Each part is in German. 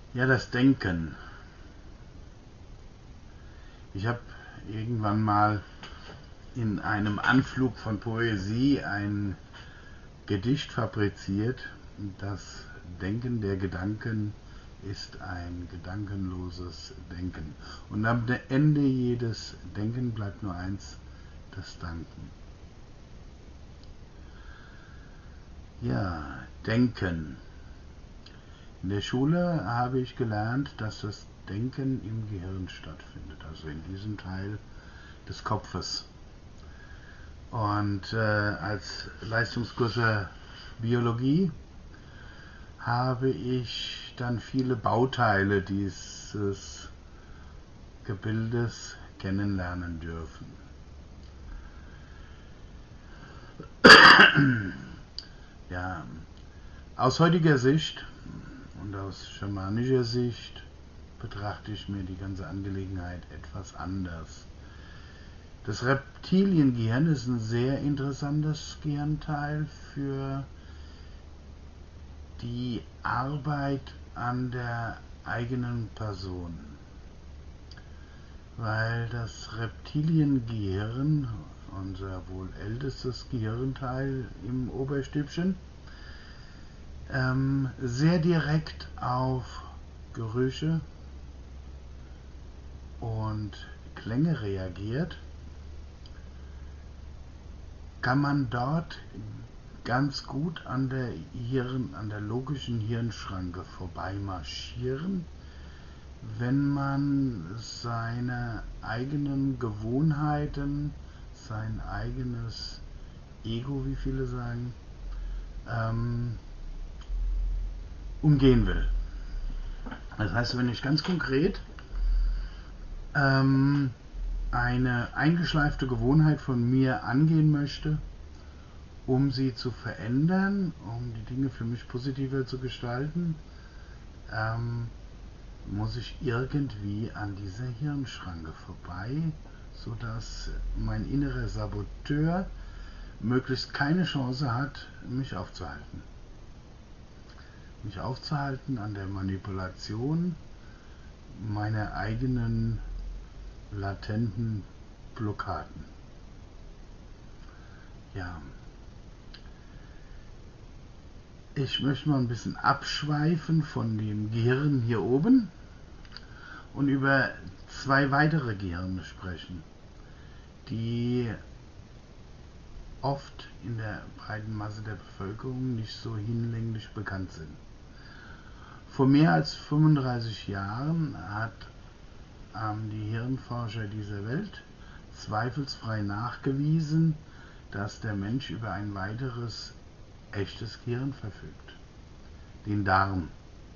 Ja, das Denken. Ich habe irgendwann mal in einem Anflug von Poesie ein Gedicht fabriziert. Das Denken der Gedanken ist ein gedankenloses Denken. Und am Ende jedes Denken bleibt nur eins, das Danken. Ja, Denken. In der Schule habe ich gelernt, dass das Denken im Gehirn stattfindet, also in diesem Teil des Kopfes. Und als Leistungskurse Biologie habe ich dann viele Bauteile dieses Gebildes kennenlernen dürfen. Ja, aus heutiger Sicht und aus schamanischer Sicht betrachte ich mir die ganze Angelegenheit etwas anders. Das Reptiliengehirn ist ein sehr interessantes Gehirnteil für die Arbeit an der eigenen Person. Weil das Reptiliengehirn, unser wohl ältestes Gehirnteil im Oberstübchen, sehr direkt auf Gerüche und Klänge reagiert, kann man dort ganz gut an der logischen Hirnschranke vorbeimarschieren, wenn man seine eigenen Gewohnheiten, sein eigenes Ego, wie viele sagen, umgehen will. Das heißt, wenn ich ganz konkret eine eingeschleifte Gewohnheit von mir angehen möchte, um sie zu verändern, um die Dinge für mich positiver zu gestalten, muss ich irgendwie an dieser Hirnschranke vorbei, sodass mein innerer Saboteur möglichst keine Chance hat, mich aufzuhalten. Mich aufzuhalten an der Manipulation meiner eigenen latenten Blockaden. Ja. Ich möchte mal ein bisschen abschweifen von dem Gehirn hier oben und über zwei weitere Gehirne sprechen, die oft in der breiten Masse der Bevölkerung nicht so hinlänglich bekannt sind. Vor mehr als 35 Jahren haben die Hirnforscher dieser Welt zweifelsfrei nachgewiesen, dass der Mensch über ein weiteres echtes Gehirn verfügt, den Darm.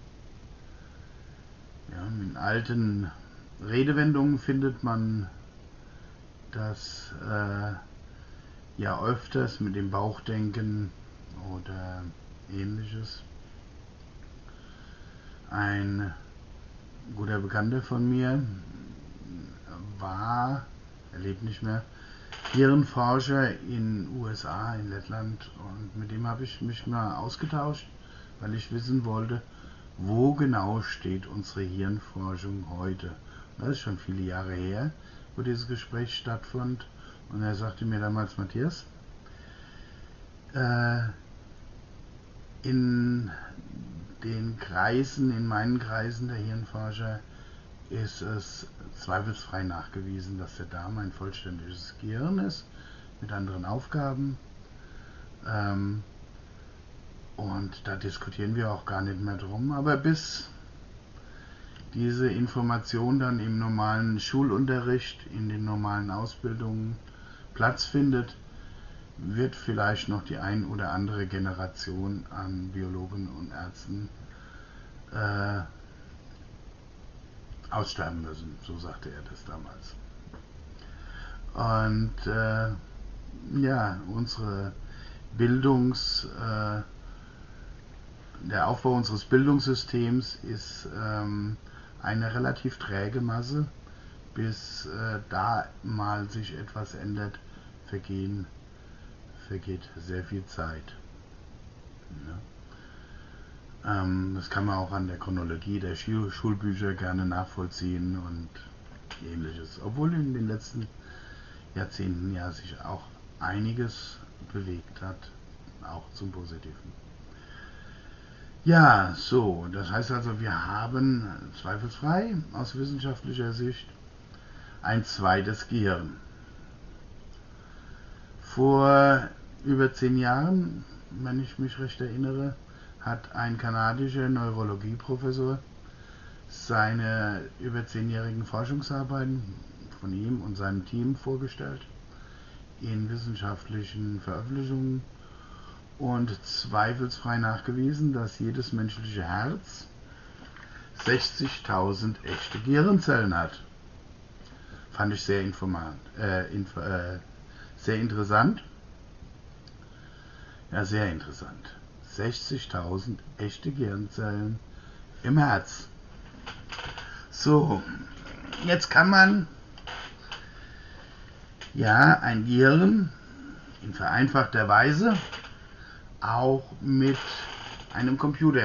Ja, in alten Redewendungen findet man das ja öfters mit dem Bauchdenken oder ähnliches. Ein guter Bekannter von mir er lebt nicht mehr, Hirnforscher in USA, in Lettland, und mit dem habe ich mich mal ausgetauscht, weil ich wissen wollte, wo genau steht unsere Hirnforschung heute. Das ist schon viele Jahre her, wo dieses Gespräch stattfand, und er sagte mir damals: Matthias, in den Kreisen, in meinen Kreisen der Hirnforscher, ist es zweifelsfrei nachgewiesen, dass der Darm ein vollständiges Gehirn ist, mit anderen Aufgaben. Und da diskutieren wir auch gar nicht mehr drum. Aber bis diese Information dann im normalen Schulunterricht, in den normalen Ausbildungen Platz findet, wird vielleicht noch die ein oder andere Generation an Biologen und Ärzten aussterben müssen, so sagte er das damals. Und ja, der Aufbau unseres Bildungssystems ist eine relativ träge Masse. Bis da mal sich etwas ändert, vergeht sehr viel Zeit. Ja. Das kann man auch an der Chronologie der Schulbücher gerne nachvollziehen und ähnliches. Obwohl in den letzten Jahrzehnten ja sich auch einiges bewegt hat, auch zum Positiven. Ja, so, das heißt also, wir haben zweifelsfrei aus wissenschaftlicher Sicht ein zweites Gehirn. Vor über 10 Jahren, wenn ich mich recht erinnere, hat ein kanadischer Neurologieprofessor seine über 10-jährigen Forschungsarbeiten von ihm und seinem Team vorgestellt in wissenschaftlichen Veröffentlichungen und zweifelsfrei nachgewiesen, dass jedes menschliche Herz 60.000 echte Gehirnzellen hat. Fand ich sehr sehr interessant. Ja, sehr interessant. 60.000 echte Gehirnzellen im Herz. So, jetzt kann man ja ein Gehirn in vereinfachter Weise auch mit einem Computer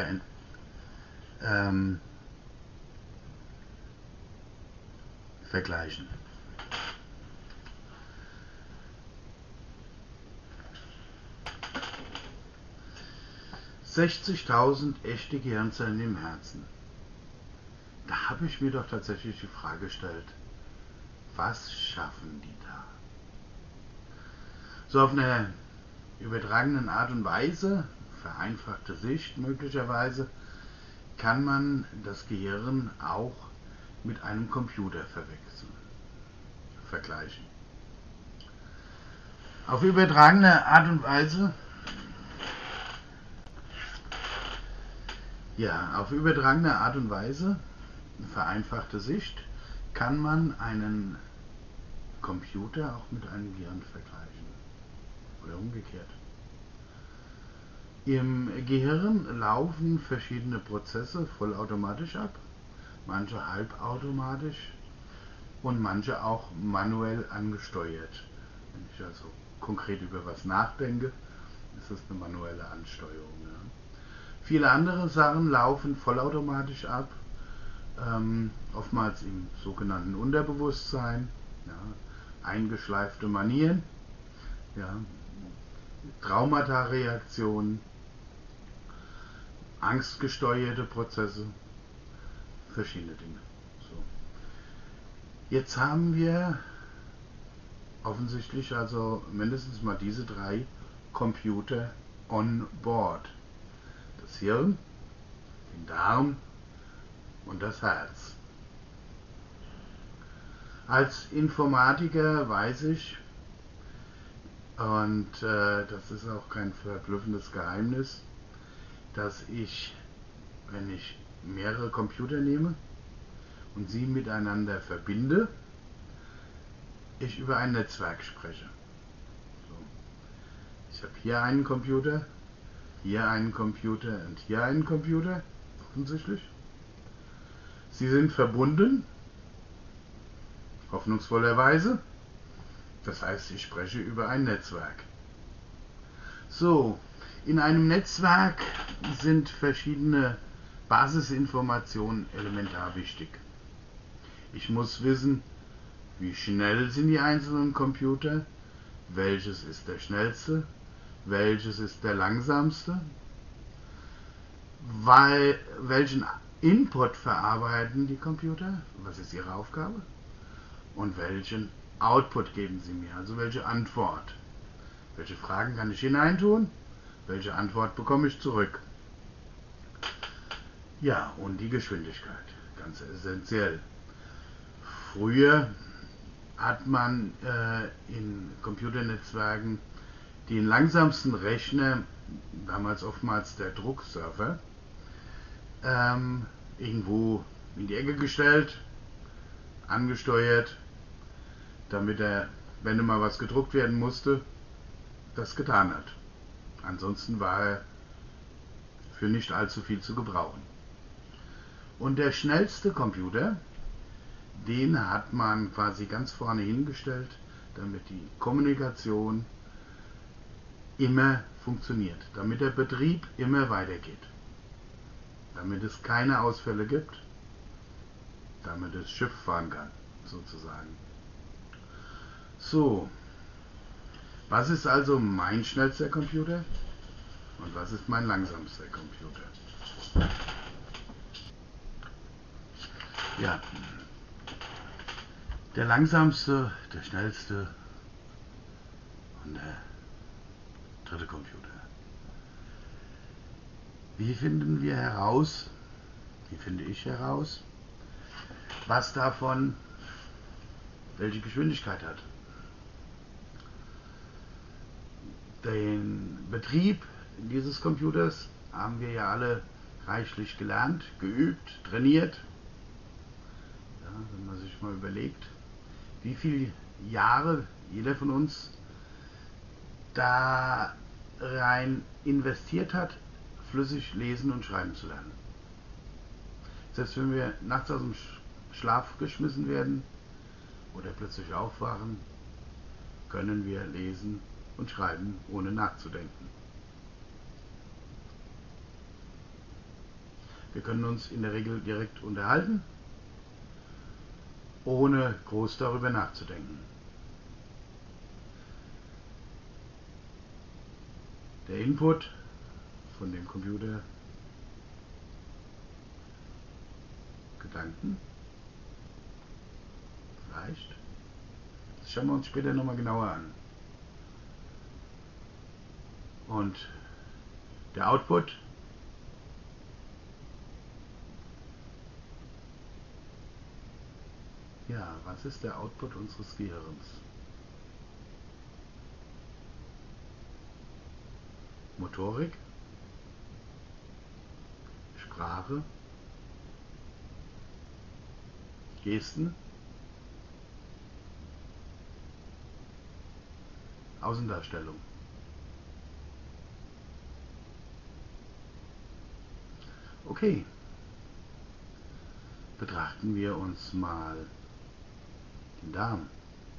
vergleichen. »60.000 echte Gehirnzellen im Herzen.« Da habe ich mir doch tatsächlich die Frage gestellt, was schaffen die da? So auf einer übertragenen Art und Weise, vereinfachte Sicht möglicherweise, kann man das Gehirn auch mit einem Computer vergleichen. Auf übertragene Art und Weise, vereinfachte Sicht, kann man einen Computer auch mit einem Gehirn vergleichen. Oder umgekehrt. Im Gehirn laufen verschiedene Prozesse vollautomatisch ab, manche halbautomatisch und manche auch manuell angesteuert. Wenn ich also konkret über was nachdenke, ist das eine manuelle Ansteuerung. Ja. Viele andere Sachen laufen vollautomatisch ab, oftmals im sogenannten Unterbewusstsein, ja, eingeschleifte Manieren, ja, Traumata-Reaktionen, angstgesteuerte Prozesse, verschiedene Dinge. So. Jetzt haben wir offensichtlich also mindestens mal diese 3 Computer on board. Das Hirn, den Darm und das Herz. Als Informatiker weiß ich, und das ist auch kein verblüffendes Geheimnis, dass ich, wenn ich mehrere Computer nehme und sie miteinander verbinde, ich über ein Netzwerk spreche. So. Ich habe hier einen Computer, hier einen Computer und hier einen Computer, offensichtlich. Sie sind verbunden, hoffnungsvollerweise. Das heißt, ich spreche über ein Netzwerk. So, in einem Netzwerk sind verschiedene Basisinformationen elementar wichtig. Ich muss wissen, wie schnell sind die einzelnen Computer, welches ist der schnellste, welches ist der langsamste, welchen Input verarbeiten die Computer, was ist ihre Aufgabe, und welchen Output geben sie mir, also welche Antwort. Welche Fragen kann ich hineintun, welche Antwort bekomme ich zurück. Ja, und die Geschwindigkeit, ganz essentiell. Früher hat man in Computernetzwerken den langsamsten Rechner, damals oftmals der Druckserver, irgendwo in die Ecke gestellt, angesteuert, damit er, wenn mal was gedruckt werden musste, das getan hat. Ansonsten war er für nicht allzu viel zu gebrauchen. Und der schnellste Computer, den hat man quasi ganz vorne hingestellt, damit die Kommunikation immer funktioniert, damit der Betrieb immer weitergeht. damit es keine Ausfälle gibt, damit das Schiff fahren kann, sozusagen. So, was ist also mein schnellster Computer und was ist mein langsamster Computer? Ja, der langsamste, der schnellste und der dritte Computer. Wie finden wir heraus, wie finde ich heraus, was davon welche Geschwindigkeit hat? Den Betrieb dieses Computers haben wir ja alle reichlich gelernt, geübt, trainiert. Ja, wenn man sich mal überlegt, wie viele Jahre jeder von uns da rein investiert hat, flüssig lesen und schreiben zu lernen. Selbst wenn wir nachts aus dem Schlaf geschmissen werden oder plötzlich aufwachen, können wir lesen und schreiben, ohne nachzudenken. Wir können uns in der Regel direkt unterhalten, ohne groß darüber nachzudenken. Der Input von dem Computer, Gedanken, vielleicht. Das schauen wir uns später nochmal genauer an. Und der Output, ja, was ist der Output unseres Gehirns? Motorik, Sprache, Gesten, Außendarstellung. Okay, betrachten wir uns mal den Darm.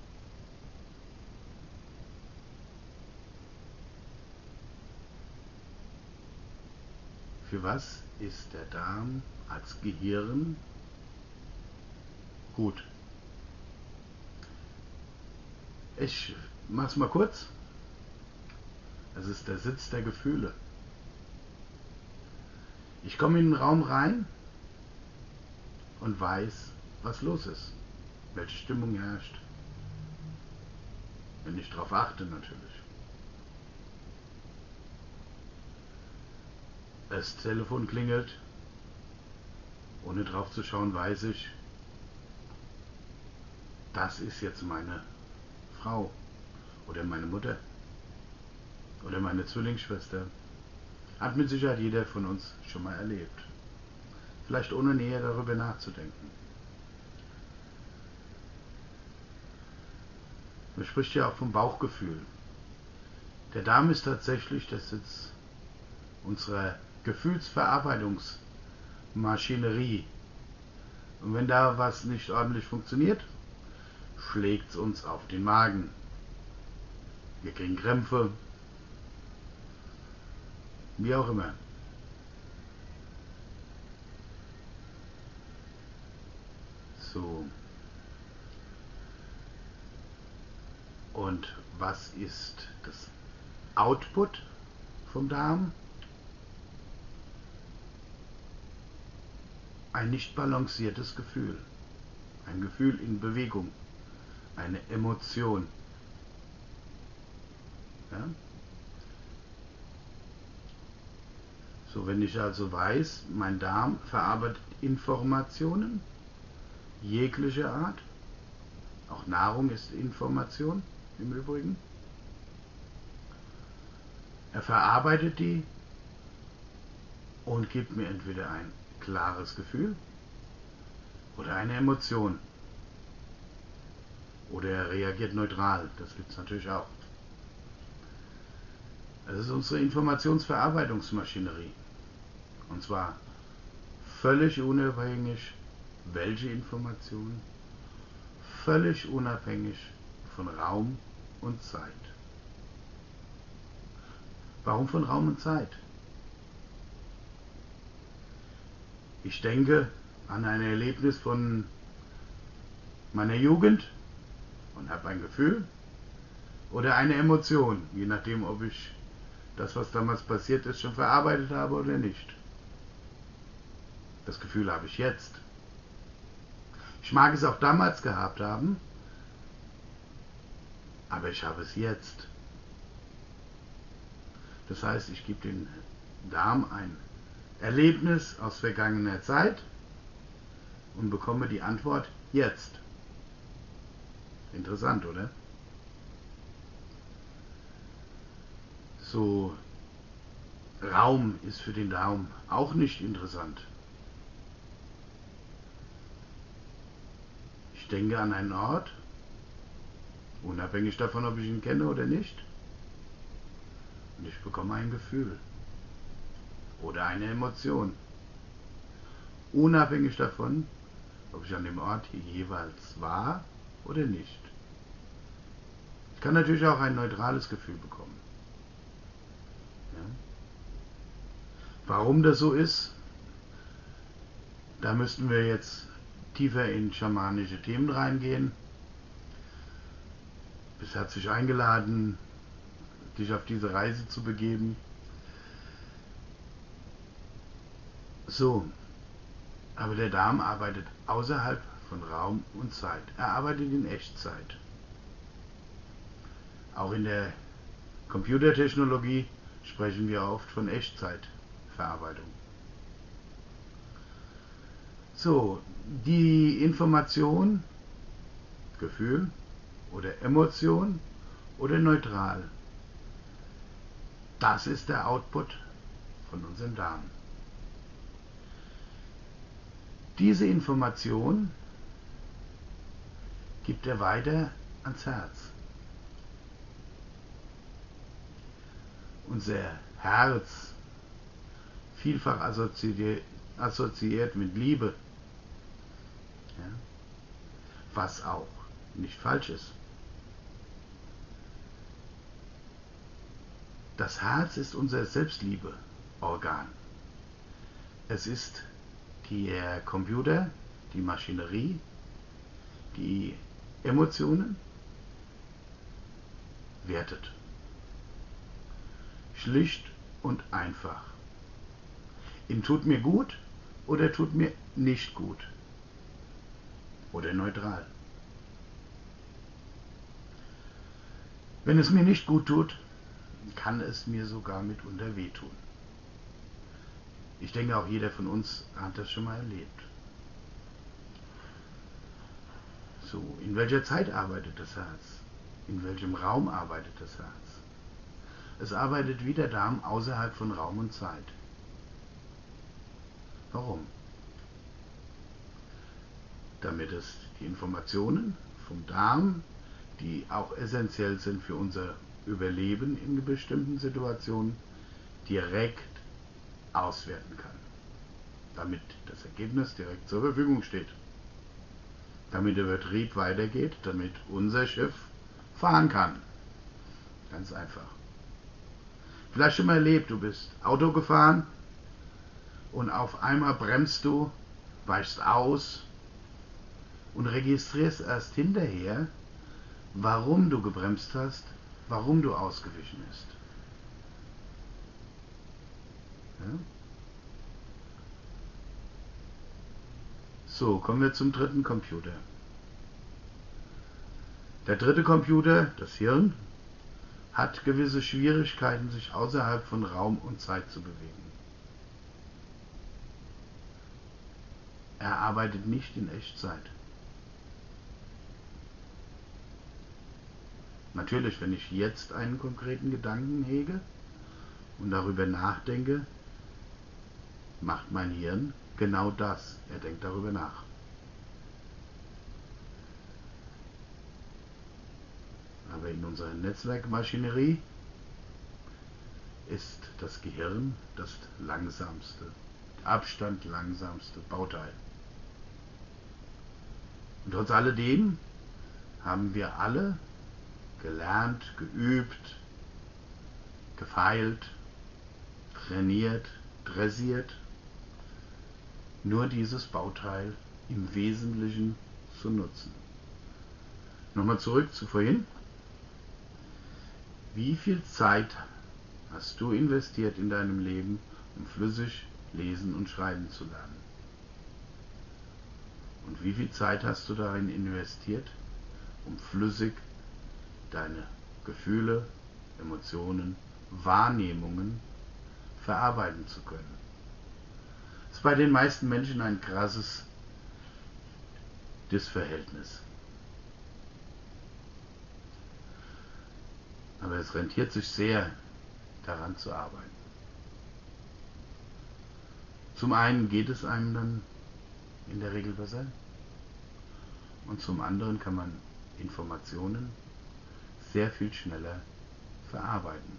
Für was ist der Darm als Gehirn gut? Ich mache es mal kurz. Es ist der Sitz der Gefühle. Ich komme in den Raum rein und weiß, was los ist, welche Stimmung herrscht, wenn ich darauf achte natürlich. Das Telefon klingelt, ohne drauf zu schauen, weiß ich, das ist jetzt meine Frau oder meine Mutter oder meine Zwillingsschwester. Hat mit Sicherheit jeder von uns schon mal erlebt. Vielleicht ohne näher darüber nachzudenken. Man spricht ja auch vom Bauchgefühl. Der Darm ist tatsächlich der Sitz unserer Gefühlsverarbeitungsmaschinerie. Und wenn da was nicht ordentlich funktioniert, schlägt es uns auf den Magen. Wir kriegen Krämpfe, wie auch immer. So. Und was ist das Output vom Darm? Ein nicht balanciertes Gefühl. Ein Gefühl in Bewegung. Eine Emotion. Ja? So, wenn ich also weiß, mein Darm verarbeitet Informationen jeglicher Art, auch Nahrung ist Information im Übrigen, er verarbeitet die und gibt mir entweder ein klares Gefühl oder eine Emotion. Oder er reagiert neutral, das gibt es natürlich auch. Das ist unsere Informationsverarbeitungsmaschinerie. Und zwar völlig unabhängig, welche Informationen, völlig unabhängig von Raum und Zeit. Warum von Raum und Zeit? Ich denke an ein Erlebnis von meiner Jugend und habe ein Gefühl oder eine Emotion, je nachdem, ob ich das, was damals passiert ist, schon verarbeitet habe oder nicht. Das Gefühl habe ich jetzt. Ich mag es auch damals gehabt haben, aber ich habe es jetzt. Das heißt, ich gebe dem Darm ein Erlebnis aus vergangener Zeit und bekomme die Antwort jetzt. Interessant, oder? So, Raum ist für den Darm auch nicht interessant. Ich denke an einen Ort, unabhängig davon, ob ich ihn kenne oder nicht, und ich bekomme ein Gefühl oder eine Emotion, unabhängig davon, ob ich an dem Ort hier jeweils war oder nicht. Ich kann natürlich auch ein neutrales Gefühl bekommen. Ja? Warum das so ist, da müssten wir jetzt tiefer in schamanische Themen reingehen. Bist herzlich eingeladen, dich auf diese Reise zu begeben. So, aber der Darm arbeitet außerhalb von Raum und Zeit. Er arbeitet in Echtzeit. Auch in der Computertechnologie sprechen wir oft von Echtzeitverarbeitung. So, die Information, Gefühl oder Emotion oder neutral, das ist der Output von unserem Darm. Diese Information gibt er weiter ans Herz. Unser Herz, vielfach assoziiert mit Liebe, ja, was auch nicht falsch ist. Das Herz ist unser Selbstliebeorgan. Es ist der Computer, die Maschinerie, die Emotionen wertet. Schlicht und einfach. Ihm tut mir gut oder tut mir nicht gut. Oder neutral. Wenn es mir nicht gut tut, kann es mir sogar mitunter wehtun. Ich denke, auch jeder von uns hat das schon mal erlebt. So, in welcher Zeit arbeitet das Herz? In welchem Raum arbeitet das Herz? Es arbeitet wie der Darm außerhalb von Raum und Zeit. Warum? Damit es die Informationen vom Darm, die auch essentiell sind für unser Überleben in bestimmten Situationen, direkt auswerten kann. Damit das Ergebnis direkt zur Verfügung steht. Damit der Betrieb weitergeht, damit unser Schiff fahren kann. Ganz einfach. Vielleicht schon mal erlebt, du bist Auto gefahren und auf einmal bremst du, weichst aus und registrierst erst hinterher, warum du gebremst hast, warum du ausgewichen bist. Ja? So, kommen wir zum dritten Computer. Der dritte Computer, das Hirn, hat gewisse Schwierigkeiten, sich außerhalb von Raum und Zeit zu bewegen. Er arbeitet nicht in Echtzeit. Natürlich, wenn ich jetzt einen konkreten Gedanken hege und darüber nachdenke, macht mein Hirn genau das. Er denkt darüber nach. Aber in unserer Netzwerkmaschinerie ist das Gehirn das langsamste, Abstand langsamste Bauteil. Und trotz alledem haben wir alle gelernt, geübt, gefeilt, trainiert, dressiert, nur dieses Bauteil im Wesentlichen zu nutzen. Nochmal zurück zu vorhin. Wie viel Zeit hast du investiert in deinem Leben, um flüssig lesen und schreiben zu lernen? Und wie viel Zeit hast du darin investiert, um flüssig deine Gefühle, Emotionen, Wahrnehmungen verarbeiten zu können? Das ist bei den meisten Menschen ein krasses Dysverhältnis. Aber es rentiert sich sehr, daran zu arbeiten. Zum einen geht es einem dann in der Regel besser und zum anderen kann man Informationen sehr viel schneller verarbeiten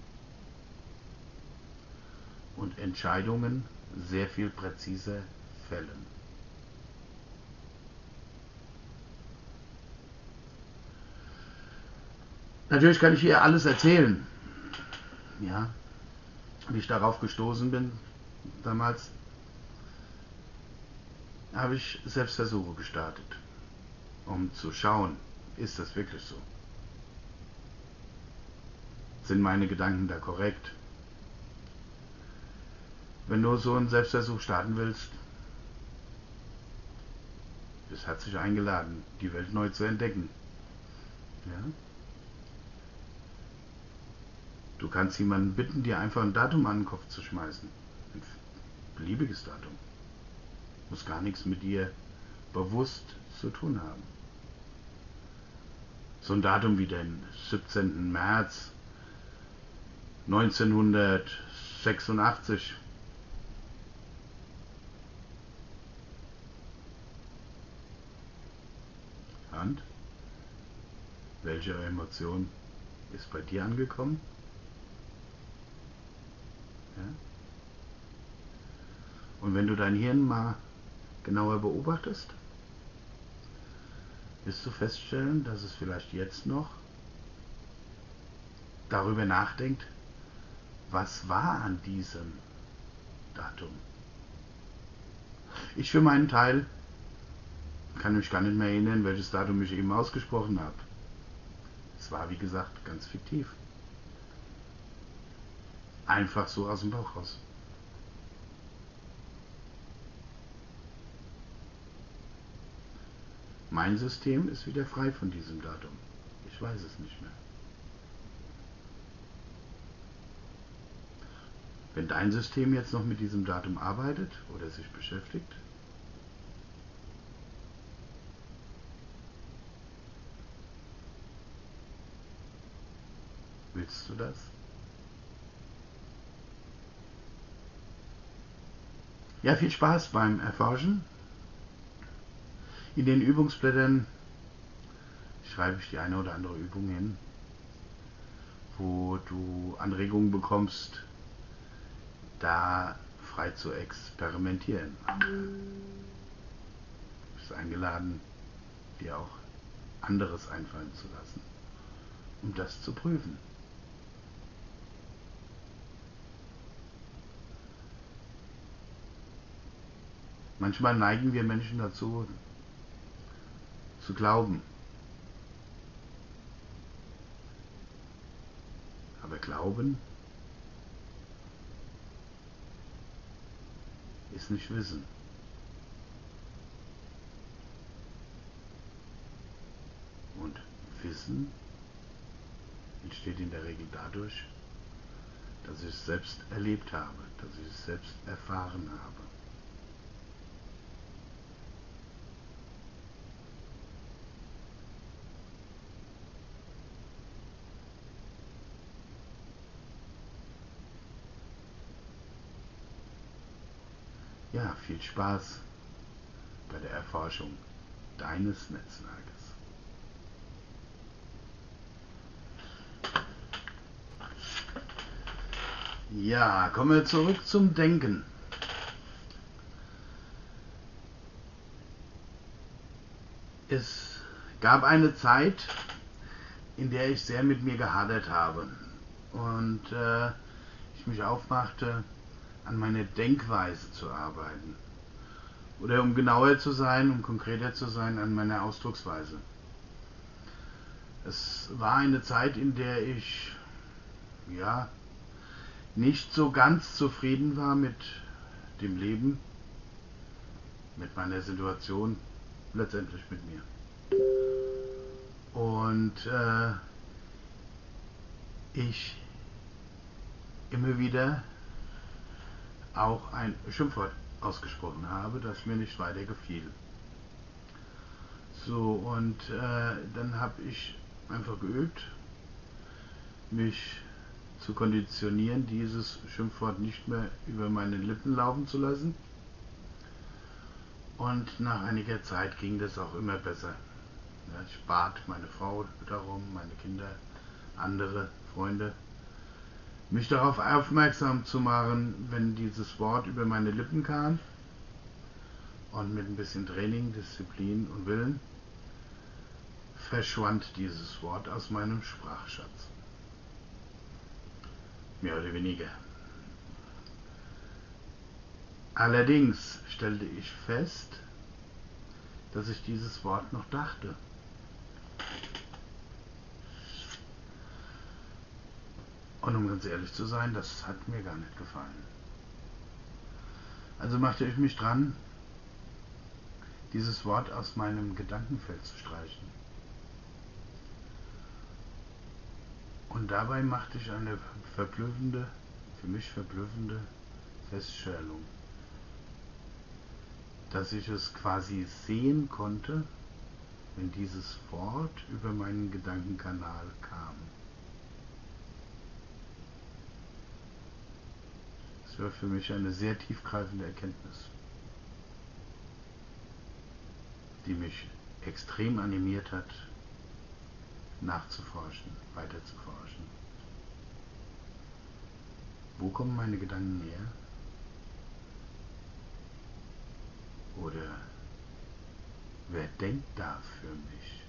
und Entscheidungen sehr viel präziser fällen. Natürlich kann ich hier alles erzählen, ja, wie ich darauf gestoßen bin. Damals habe ich Selbstversuche gestartet, um zu schauen, ist das wirklich so? Sind meine Gedanken da korrekt? Wenn du so einen Selbstversuch starten willst, bist herzlich eingeladen, die Welt neu zu entdecken. Ja? Du kannst jemanden bitten, dir einfach ein Datum an den Kopf zu schmeißen. Ein beliebiges Datum. Muss gar nichts mit dir bewusst zu tun haben. So ein Datum wie den 17. März 1986. Und welche Emotion ist bei dir angekommen? Ja? Und wenn du dein Hirn mal genauer beobachtest, wirst du feststellen, dass es vielleicht jetzt noch darüber nachdenkt, was war an diesem Datum. Ich für meinen Teil kann mich gar nicht mehr erinnern, welches Datum ich eben ausgesprochen habe. Es war, wie gesagt, ganz fiktiv. Einfach so aus dem Bauch raus. Mein System ist wieder frei von diesem Datum. Ich weiß es nicht mehr. Wenn dein System jetzt noch mit diesem Datum arbeitet oder sich beschäftigt, willst du das? Ja, viel Spaß beim Erforschen. In den Übungsblättern schreibe ich die eine oder andere Übung hin, wo du Anregungen bekommst, da frei zu experimentieren. Du bist eingeladen, dir auch anderes einfallen zu lassen, um das zu prüfen. Manchmal neigen wir Menschen dazu, zu glauben. Aber Glauben ist nicht Wissen. Und Wissen entsteht in der Regel dadurch, dass ich es selbst erlebt habe, dass ich es selbst erfahren habe. Ja, viel Spaß bei der Erforschung deines Netzwerkes. Ja, kommen wir zurück zum Denken. Es gab eine Zeit, in der ich sehr mit mir gehadert habe und ich mich aufmachte, an meiner Denkweise zu arbeiten. Oder um genauer zu sein, um konkreter zu sein, an meiner Ausdrucksweise. Es war eine Zeit, in der ich ja nicht so ganz zufrieden war mit dem Leben, mit meiner Situation, letztendlich mit mir. Und ich immer wieder auch ein Schimpfwort ausgesprochen habe, das mir nicht weiter gefiel. So, und dann habe ich einfach geübt, mich zu konditionieren, dieses Schimpfwort nicht mehr über meine Lippen laufen zu lassen. Und nach einiger Zeit ging das auch immer besser. Ja, ich bat meine Frau darum, meine Kinder, andere Freunde, mich darauf aufmerksam zu machen, wenn dieses Wort über meine Lippen kam. Und mit ein bisschen Training, Disziplin und Willen verschwand dieses Wort aus meinem Sprachschatz. Mehr oder weniger. Allerdings stellte ich fest, dass ich dieses Wort noch dachte. Und um ganz ehrlich zu sein, das hat mir gar nicht gefallen. Also machte ich mich dran, dieses Wort aus meinem Gedankenfeld zu streichen. Und dabei machte ich eine verblüffende, für mich verblüffende Feststellung, dass ich es quasi sehen konnte, wenn dieses Wort über meinen Gedankenkanal kam. Das war für mich eine sehr tiefgreifende Erkenntnis, die mich extrem animiert hat, nachzuforschen, weiterzuforschen. Wo kommen meine Gedanken her? Oder wer denkt da für mich?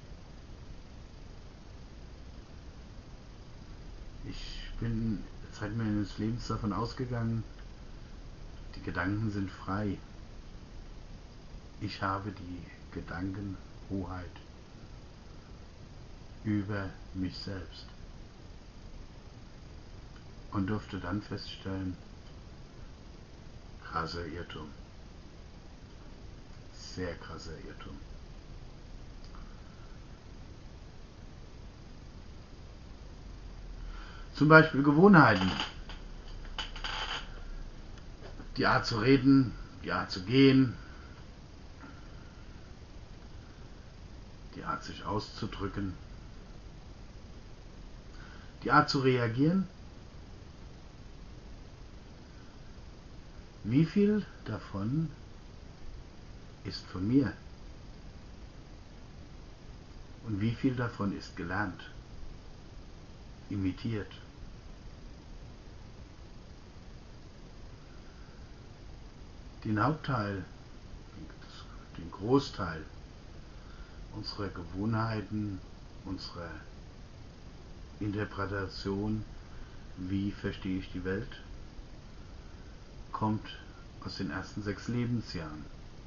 Ich bin seit meines Lebens davon ausgegangen, die Gedanken sind frei. Ich habe die Gedankenhoheit über mich selbst. Und durfte dann feststellen, krasser Irrtum. Sehr krasser Irrtum. Zum Beispiel Gewohnheiten. Die Art zu reden, die Art zu gehen, die Art sich auszudrücken, die Art zu reagieren. Wie viel davon ist von mir? Und wie viel davon ist gelernt, imitiert? Den Hauptteil, den Großteil unserer Gewohnheiten, unserer Interpretation, wie verstehe ich die Welt, kommt aus den ersten 6 Lebensjahren.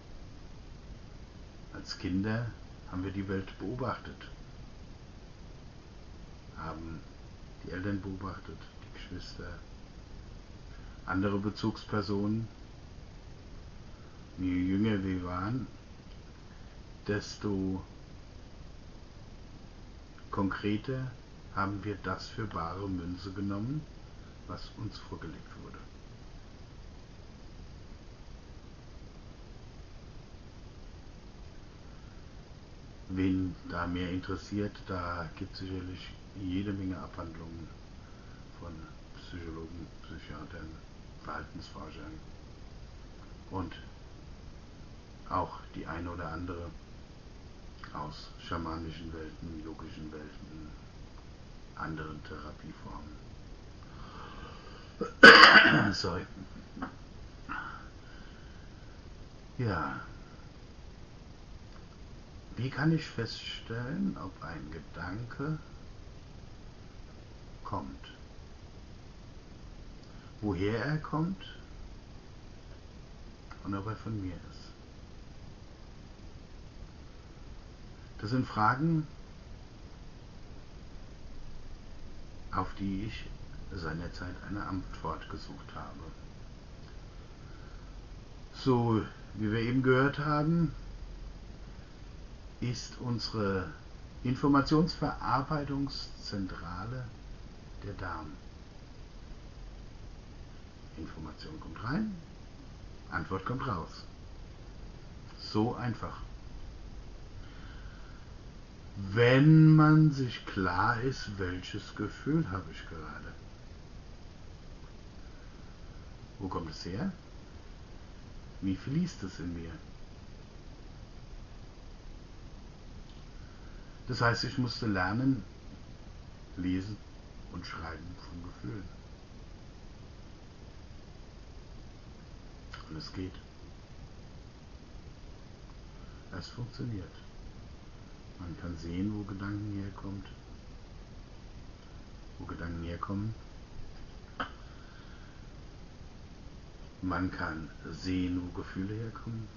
Als Kinder haben wir die Welt beobachtet, haben die Eltern beobachtet, die Geschwister, andere Bezugspersonen. Je jünger wir waren, desto konkreter haben wir das für bare Münze genommen, was uns vorgelegt wurde. Wen da mehr interessiert, da gibt es sicherlich jede Menge Abhandlungen von Psychologen, Psychiatern, Verhaltensforschern und auch die eine oder andere aus schamanischen Welten, yogischen Welten, anderen Therapieformen. Sorry. Ja. Wie kann ich feststellen, ob ein Gedanke kommt? Woher er kommt und ob er von mir ist? Das sind Fragen, auf die ich seinerzeit eine Antwort gesucht habe. So, wie wir eben gehört haben, ist unsere Informationsverarbeitungszentrale der Darm. Information kommt rein, Antwort kommt raus. So einfach. Wenn man sich klar ist, welches Gefühl habe ich gerade. Wo kommt es her? Wie fließt es in mir? Das heißt, ich musste lernen, lesen und schreiben von Gefühlen. Und es geht. Es funktioniert. Man kann sehen, wo Gedanken herkommen. Man kann sehen, wo Gefühle herkommen.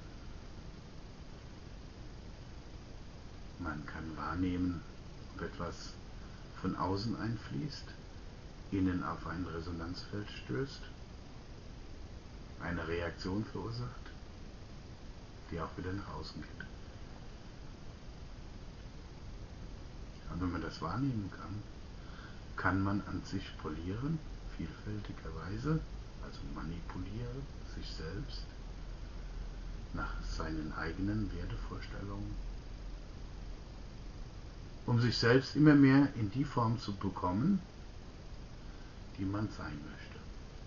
Man kann wahrnehmen, ob etwas von außen einfließt, innen auf ein Resonanzfeld stößt, eine Reaktion verursacht, die auch wieder nach außen geht. Und wenn man das wahrnehmen kann, kann man an sich polieren, vielfältigerweise, also manipulieren, sich selbst nach seinen eigenen Wertevorstellungen, um sich selbst immer mehr in die Form zu bekommen, die man sein möchte.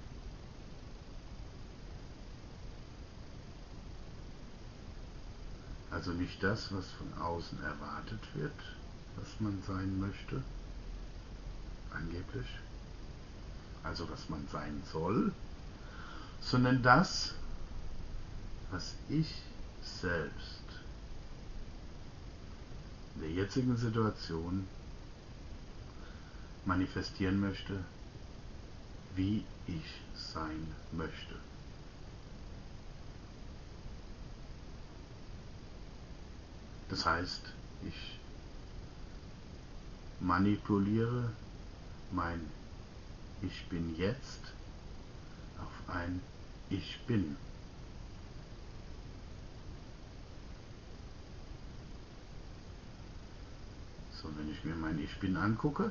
Also nicht das, was von außen erwartet wird, was man sein möchte, angeblich, also was man sein soll, sondern das, was ich selbst in der jetzigen Situation manifestieren möchte, wie ich sein möchte. Das heißt, ich manipuliere mein Ich bin jetzt auf ein Ich bin. So, wenn ich mir mein Ich bin angucke,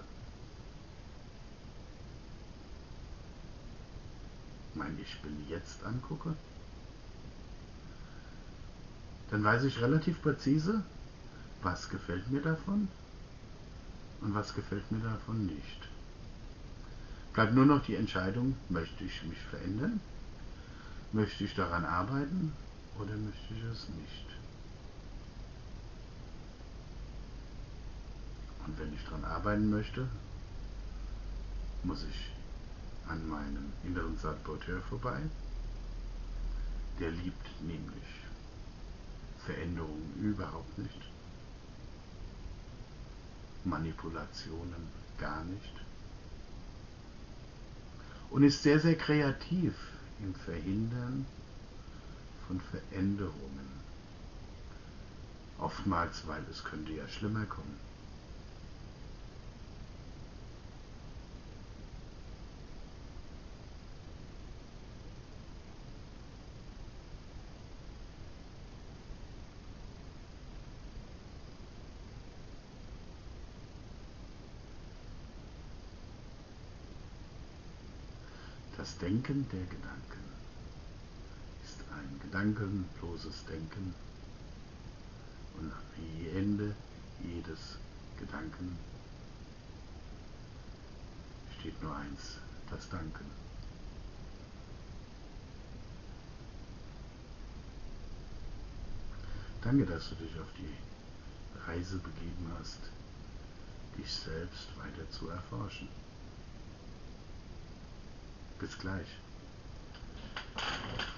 mein Ich bin jetzt angucke, dann weiß ich relativ präzise, was gefällt mir davon und was gefällt mir davon nicht. Bleibt nur noch die Entscheidung, möchte ich mich verändern, möchte ich daran arbeiten oder möchte ich es nicht. Und wenn ich daran arbeiten möchte, muss ich an meinem inneren Saboteur vorbei. Der liebt nämlich Veränderungen überhaupt nicht, Manipulationen gar nicht und ist sehr, sehr kreativ im Verhindern von Veränderungen. Oftmals, weil es könnte ja schlimmer kommen. Das Denken der Gedanken ist ein gedankenloses Denken und am Ende jedes Gedanken steht nur eins, das Danken. Danke, dass du dich auf die Reise begeben hast, dich selbst weiter zu erforschen. Bis gleich.